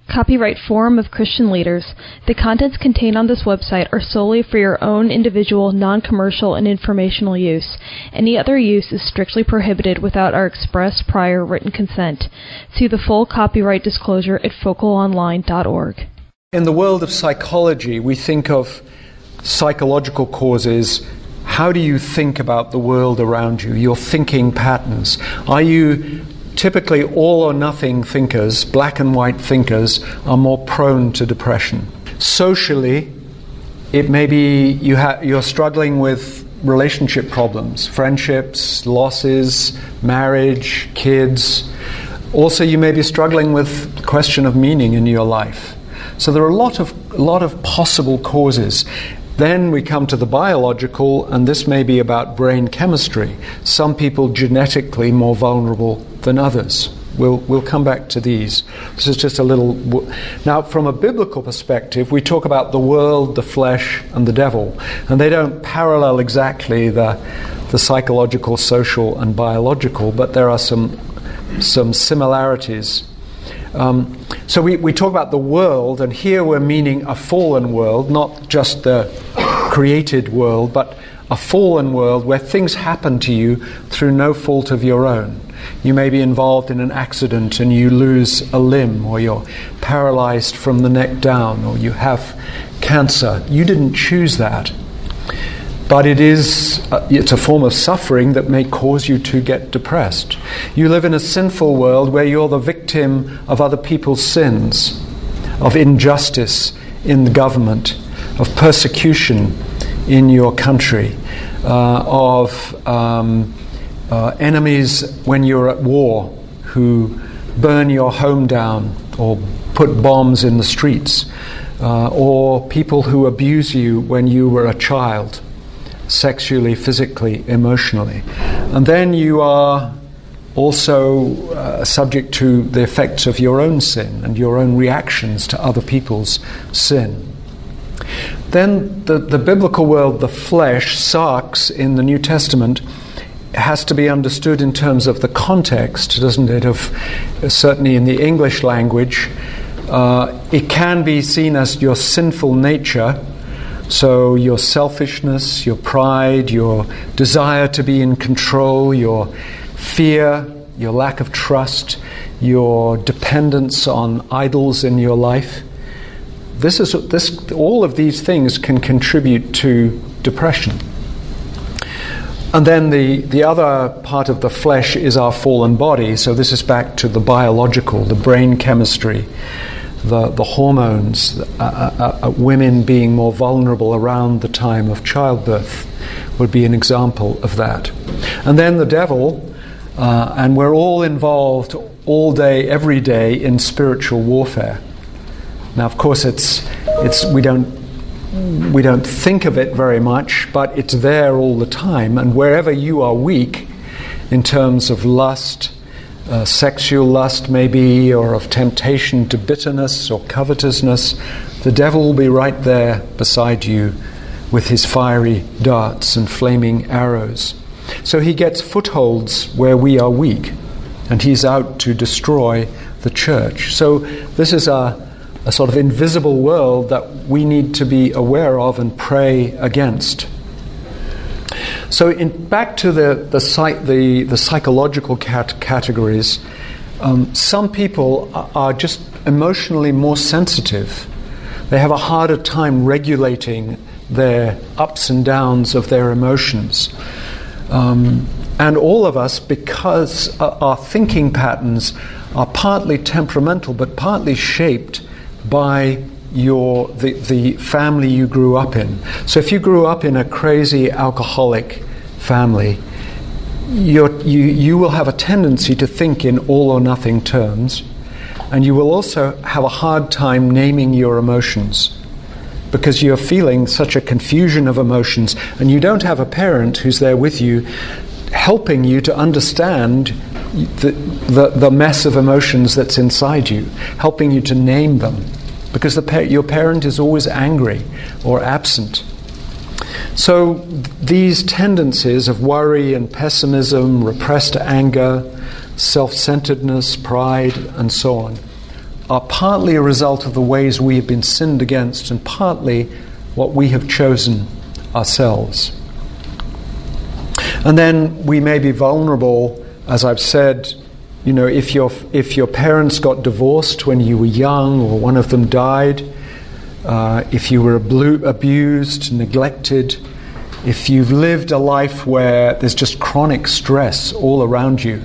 Copyright Forum of Christian Leaders. The contents contained on this website are solely for your own individual, non-commercial, and informational use. Any other use is strictly prohibited without our express prior written consent. See the full copyright disclosure at focalonline.org. In the world of psychology, we think of psychological causes. How do you think about the world around you? Your thinking patterns. Are you typically all or nothing thinkers, black and white thinkers, are more prone to depression? Socially, it may be you're struggling with relationship problems, friendships, losses, marriage, kids. Also, you may be struggling with the question of meaning in your life. So there are a lot of possible causes. Then we come to the biological, and this may be about brain chemistry. Some people genetically more vulnerable than others. We'll come back to these. This is just a little... Now, from a biblical perspective, we talk about the world, the flesh, and the devil. And they don't parallel exactly the psychological, social, and biological, but there are some similarities. So we talk about the world, and here we're meaning a fallen world, not just the created world, but a fallen world where things happen to you through no fault of your own. You may be involved in an accident and you lose a limb, or you're paralyzed from the neck down, or you have cancer. You didn't choose that. But it's a form of suffering that may cause you to get depressed. You live in a sinful world where you're the victim of other people's sins, of injustice in the government, of persecution in your country, of enemies when you're at war who burn your home down or put bombs in the streets, or people who abuse you when you were a child, sexually, physically, emotionally. And then you are also subject to the effects of your own sin and your own reactions to other people's sin. Then the biblical world, the flesh, sarx, in the New Testament, has to be understood in terms of the context, doesn't it? Certainly in the English language, it can be seen as your sinful nature. So your selfishness, your pride, your desire to be in control, your fear, your lack of trust, your dependence on idols in your life. All of these things can contribute to depression. And then the other part of the flesh is our fallen body. So this is back to the biological, the brain chemistry, the hormones, women being more vulnerable around the time of childbirth would be an example of that. And then the devil, and we're all involved all day, every day in spiritual warfare. Now, of course, we don't think of it very much, but it's there all the time. And wherever you are weak in terms of lust, sexual lust maybe, or of temptation to bitterness or covetousness, the devil will be right there beside you with his fiery darts and flaming arrows. So he gets footholds where we are weak, and he's out to destroy the church. So this is a sort of invisible world that we need to be aware of and pray against. So back to the psychological categories, some people are just emotionally more sensitive. They have a harder time regulating their ups and downs of their emotions. And all of us, because our thinking patterns are partly temperamental but partly shaped by the family you grew up in. So if you grew up in a crazy alcoholic family, you will have a tendency to think in all or nothing terms, and you will also have a hard time naming your emotions because you're feeling such a confusion of emotions, and you don't have a parent who's there with you helping you to understand the mess of emotions that's inside you, helping you to name them, because your parent is always angry or absent. So these tendencies of worry and pessimism, repressed anger, self-centeredness, pride, and so on, are partly a result of the ways we have been sinned against and partly what we have chosen ourselves. And then we may be vulnerable, as I've said, if your parents got divorced when you were young or one of them died, if you were abused, neglected, if you've lived a life where there's just chronic stress all around you,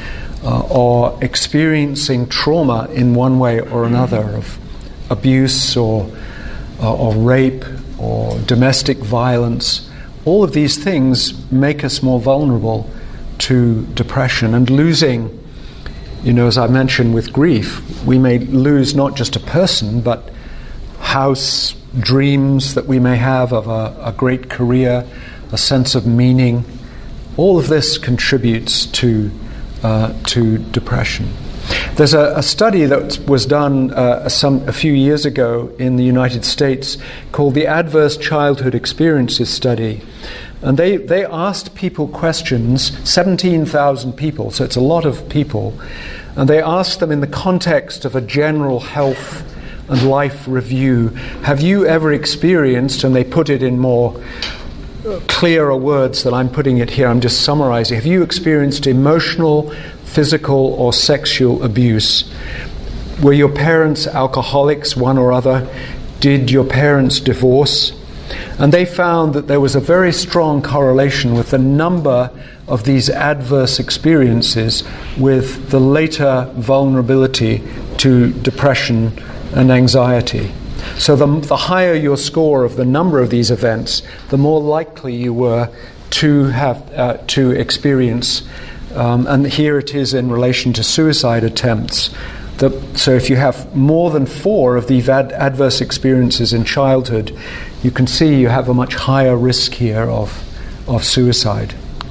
or experiencing trauma in one way or another of abuse or rape or domestic violence, all of these things make us more vulnerable to depression. And losing, as I mentioned with grief, we may lose not just a person, but house, dreams that we may have of a great career, a sense of meaning. All of this contributes to depression. There's a study that was done a few years ago in the United States called the Adverse Childhood Experiences Study. And they asked people questions, 17,000 people, so it's a lot of people, and they asked them in the context of a general health and life review, have you ever experienced, and they put it in more clearer words than I'm putting it here, I'm just summarizing, have you experienced emotional, physical or sexual abuse? Were your parents alcoholics, one or other? Did your parents divorce? And they found that there was a very strong correlation with the number of these adverse experiences with the later vulnerability to depression and anxiety. So the higher your score of the number of these events, the more likely you were to have to experience. And here it is in relation to suicide attempts. So if you have more than 4 of these adverse experiences in childhood, you can see you have a much higher risk here of suicide.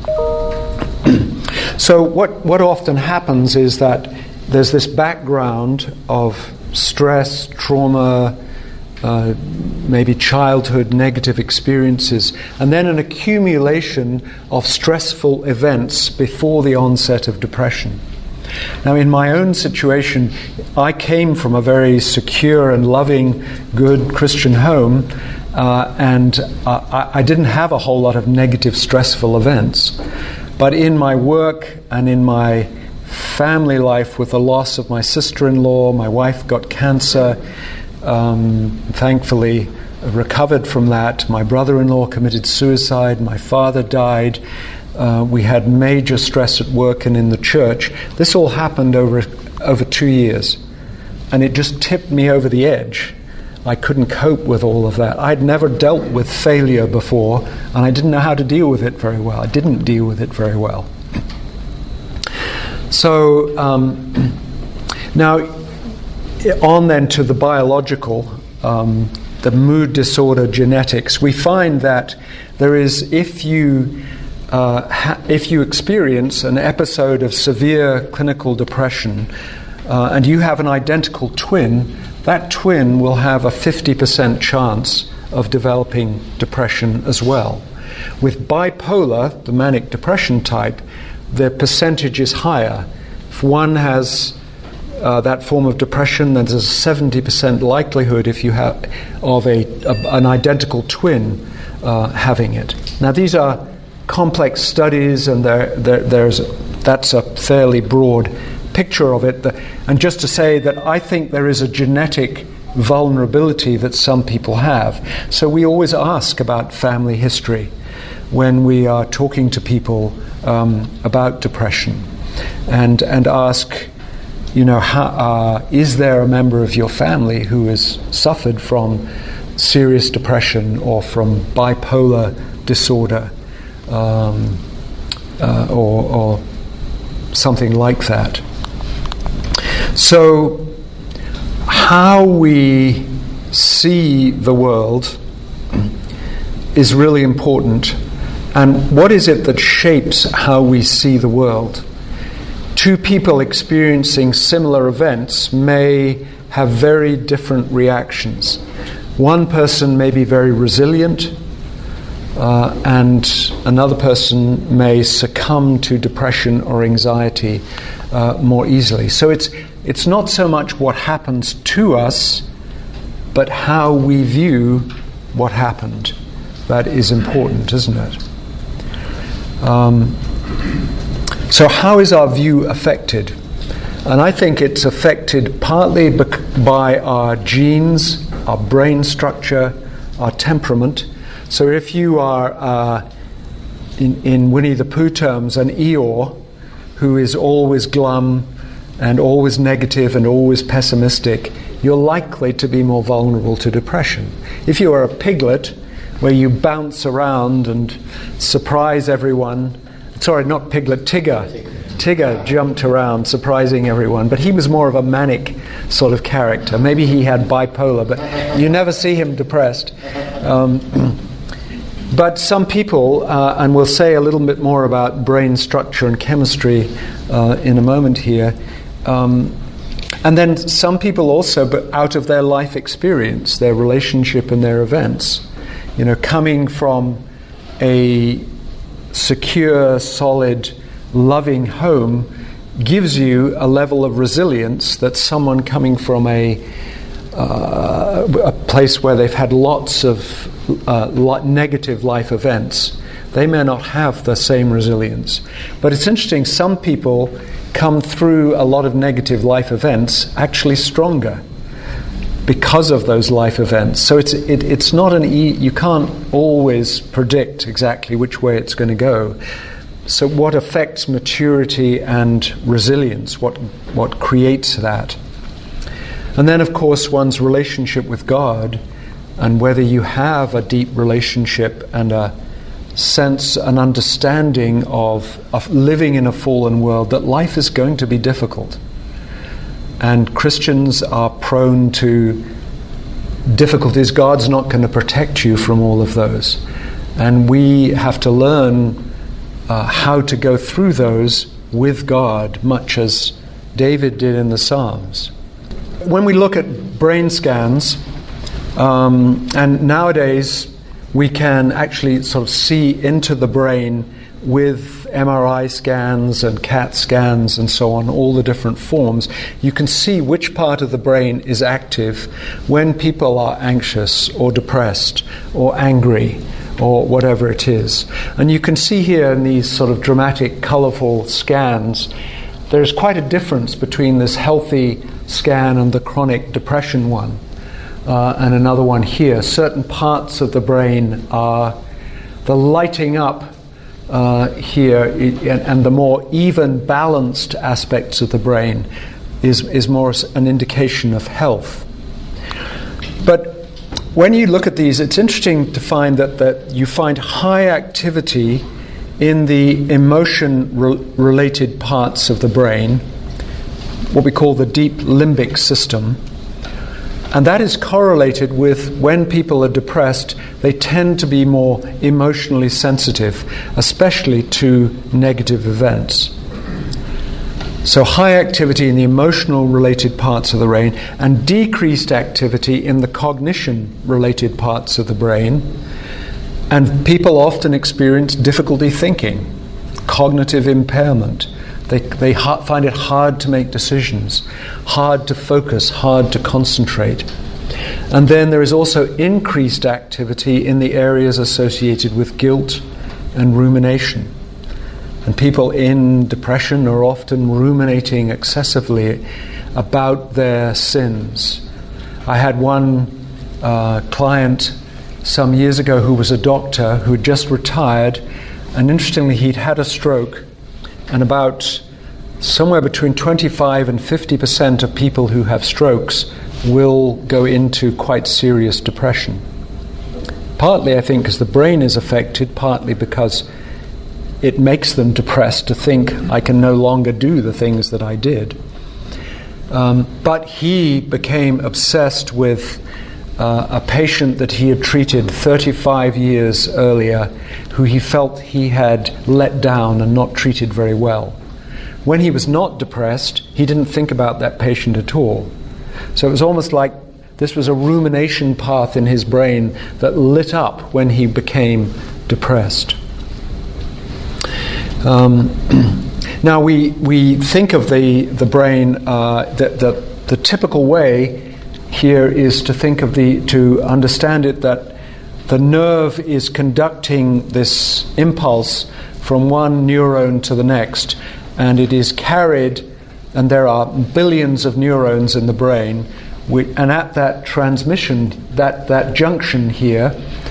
So what often happens is that there's this background of stress, trauma, maybe childhood negative experiences, and then an accumulation of stressful events before the onset of depression. Now, in my own situation, I came from a very secure and loving, good Christian home, and I didn't have a whole lot of negative, stressful events. But in my work and in my family life, with the loss of my sister-in-law, my wife got cancer, thankfully recovered from that. My brother-in-law committed suicide. My father died. We had major stress at work and in the church. This all happened over 2 years, and it just tipped me over the edge. I couldn't cope with all of that. I'd never dealt with failure before, and I didn't know how to deal with it very well. I didn't deal with it very well. So now on then to the biological, the mood disorder genetics. We find that there is, if you experience an episode of severe clinical depression and you have an identical twin, that twin will have a 50% chance of developing depression as well. With bipolar, the manic depression type, the percentage is higher. If one has that form of depression, then there's a 70% likelihood if you have of an identical twin having it. Now these are complex studies, and that's a fairly broad picture of it. And just to say that I think there is a genetic vulnerability that some people have. So we always ask about family history when we are talking to people about depression, and ask, is there a member of your family who has suffered from serious depression or from bipolar disorder or something like that? So how we see the world is really important. And what is it that shapes how we see the world? Two people experiencing similar events may have very different reactions. One person may be very resilient, and another person may succumb to depression or anxiety more easily. So it's not so much what happens to us, but how we view what happened. That is important, isn't it? So how is our view affected? And I think it's affected partly by our genes, our brain structure, our temperament. So if you are, in Winnie the Pooh terms, an Eeyore who is always glum and always negative and always pessimistic, you're likely to be more vulnerable to depression. If you are a piglet, where you bounce around and surprise everyone, sorry, not Piglet, Tigger. Tigger jumped around, surprising everyone, but he was more of a manic sort of character. Maybe he had bipolar, but you never see him depressed. But some people, and we'll say a little bit more about brain structure and chemistry in a moment here, and then some people also, but out of their life experience, their relationship and their events, coming from a secure, solid, loving home gives you a level of resilience that someone coming from a place where they've had lots of negative life events, they may not have the same resilience. But it's interesting, some people come through a lot of negative life events actually stronger because of those life events. So it's not you can't always predict exactly which way it's going to go. So what affects maturity and resilience? What creates that? And then, of course, one's relationship with God, and whether you have a deep relationship and a sense, an understanding of living in a fallen world, that life is going to be difficult. And Christians are prone to difficulties. God's not going to protect you from all of those. And we have to learn how to go through those with God, much as David did in the Psalms. When we look at brain scans, and nowadays we can actually sort of see into the brain with MRI scans and CAT scans and so on, all the different forms, you can see which part of the brain is active when people are anxious or depressed or angry or whatever it is. And you can see here in these sort of dramatic, colourful scans, there's quite a difference between this healthy scan and the chronic depression one. And another one here. Certain parts of the brain are the lighting up here, and the more even, balanced aspects of the brain is more an indication of health. But when you look at these, it's interesting to find that you find high activity in the emotion-related parts of the brain, what we call the deep limbic system. And that is correlated with when people are depressed, they tend to be more emotionally sensitive, especially to negative events. So high activity in the emotional related parts of the brain and decreased activity in the cognition related parts of the brain. And people often experience difficulty thinking, cognitive impairment. They find it hard to make decisions, hard to focus, hard to concentrate. And then there is also increased activity in the areas associated with guilt and rumination. And people in depression are often ruminating excessively about their sins. I had one client some years ago who was a doctor who had just retired, and interestingly he'd had a stroke. And about somewhere between 25 and 50% of people who have strokes will go into quite serious depression. Partly, I think, because the brain is affected, partly because it makes them depressed to think, I can no longer do the things that I did. But he became obsessed with a patient that he had treated 35 years earlier, who he felt he had let down and not treated very well. When he was not depressed, he didn't think about that patient at all. So it was almost like this was a rumination path in his brain that lit up when he became depressed. Now we think of the brain, the typical way here is to think of to understand it that the nerve is conducting this impulse from one neuron to the next, and it is carried, and there are billions of neurons in the brain, and at that transmission, that junction here,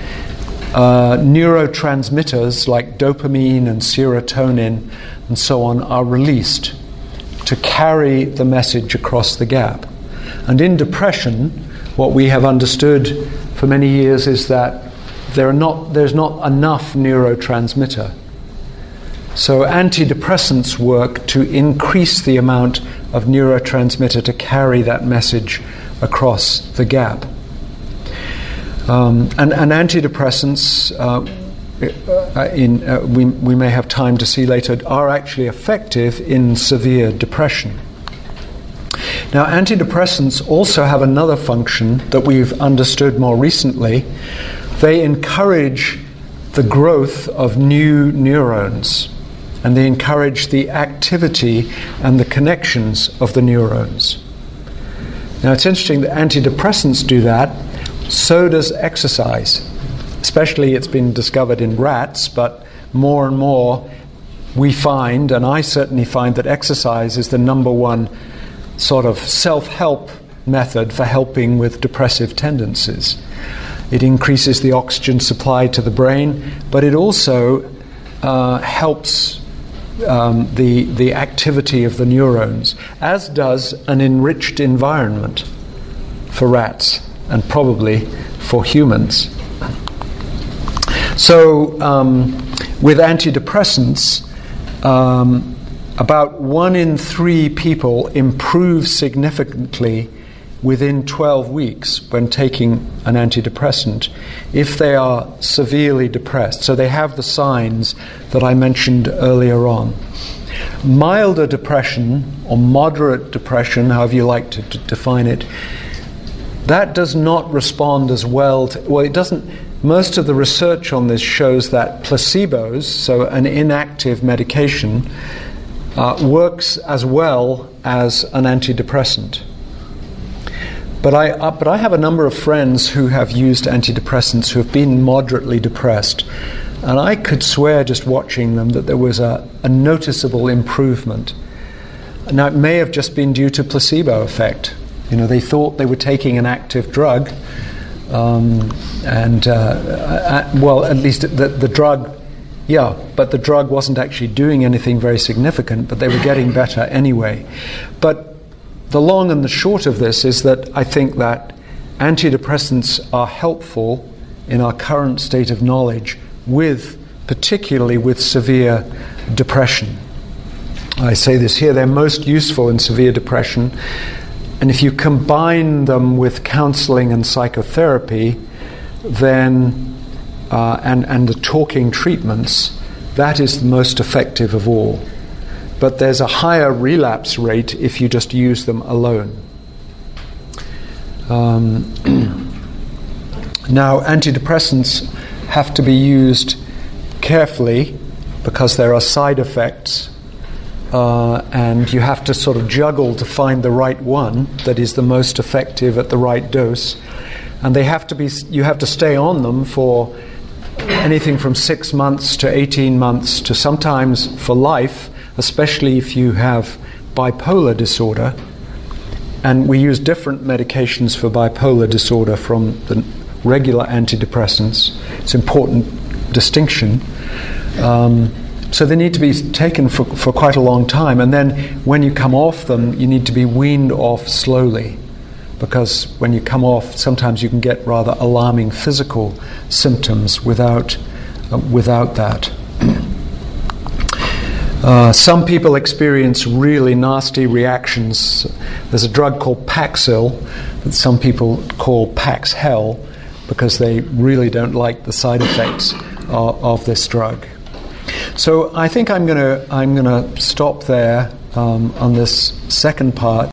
neurotransmitters like dopamine and serotonin and so on are released to carry the message across the gap. And in depression, what we have understood for many years is that there's not enough neurotransmitter. So antidepressants work to increase the amount of neurotransmitter to carry that message across the gap. And antidepressants, we may have time to see later, are actually effective in severe depression. Now, antidepressants also have another function that we've understood more recently. They encourage the growth of new neurons, and they encourage the activity and the connections of the neurons. Now, it's interesting that antidepressants do that, so does exercise. Especially it's been discovered in rats, but more and more we find, and I certainly find, that exercise is the number one sort of self-help method for helping with depressive tendencies. It increases the oxygen supply to the brain, but it also helps the activity of the neurons, as does an enriched environment for rats and probably for humans. So with antidepressants, about 1 in 3 people improve significantly within 12 weeks when taking an antidepressant if they are severely depressed. So they have the signs that I mentioned earlier on. Milder depression, or moderate depression, however you like to define it, that does not respond as well it doesn't. Most of the research on this shows that placebos, so an inactive medication, works as well as an antidepressant. But I have a number of friends who have used antidepressants who have been moderately depressed, and I could swear just watching them that there was a noticeable improvement. Now, it may have just been due to placebo effect. They thought they were taking an active drug, well, at least the drug, but the drug wasn't actually doing anything very significant, but they were getting better anyway. But the long and the short of this is that I think that antidepressants are helpful in our current state of knowledge, particularly with severe depression. I say this here, they're most useful in severe depression. And if you combine them with counseling and psychotherapy, then and the talking treatments, that is the most effective of all. But there's a higher relapse rate if you just use them alone. Now, antidepressants have to be used carefully because there are side effects. And you have to sort of juggle to find the right one that is the most effective at the right dose. And you have to stay on them for anything from 6 months to 18 months to sometimes for life, especially if you have bipolar disorder. And we use different medications for bipolar disorder from the regular antidepressants. It's an important distinction. So they need to be taken for quite a long time, and then when you come off them, you need to be weaned off slowly, because when you come off, sometimes you can get rather alarming physical symptoms without that. Some people experience really nasty reactions. There's a drug called Paxil that some people call Pax Hell because they really don't like the side effects of this drug. So I think I'm going to stop there on this second part.